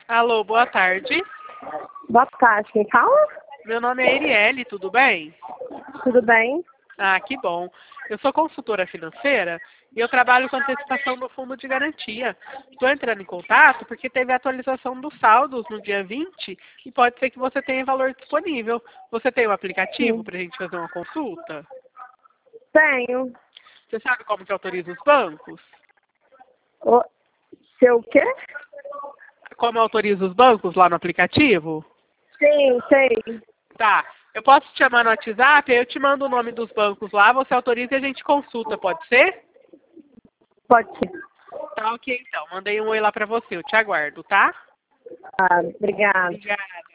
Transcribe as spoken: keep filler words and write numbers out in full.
Alô, boa tarde. Boa tarde, quem fala? Meu nome é Erielle, tudo bem? Tudo bem? Ah, que bom. Eu sou consultora financeira e eu trabalho com antecipação do fundo de garantia. Estou entrando em contato porque teve a atualização dos saldos no dia vinte e pode ser que você tenha valor disponível. Você tem um aplicativo Sim. para a gente fazer uma consulta? Tenho. Você sabe como que autoriza os bancos? O seu quê? Como autoriza os bancos lá no aplicativo? Sim, sei. Tá. Eu posso te chamar no WhatsApp, aí eu te mando o nome dos bancos lá, você autoriza e a gente consulta, pode ser? Pode ser. Tá ok, então. Mandei um oi lá pra você, eu te aguardo, tá? Ah, obrigada. Obrigada.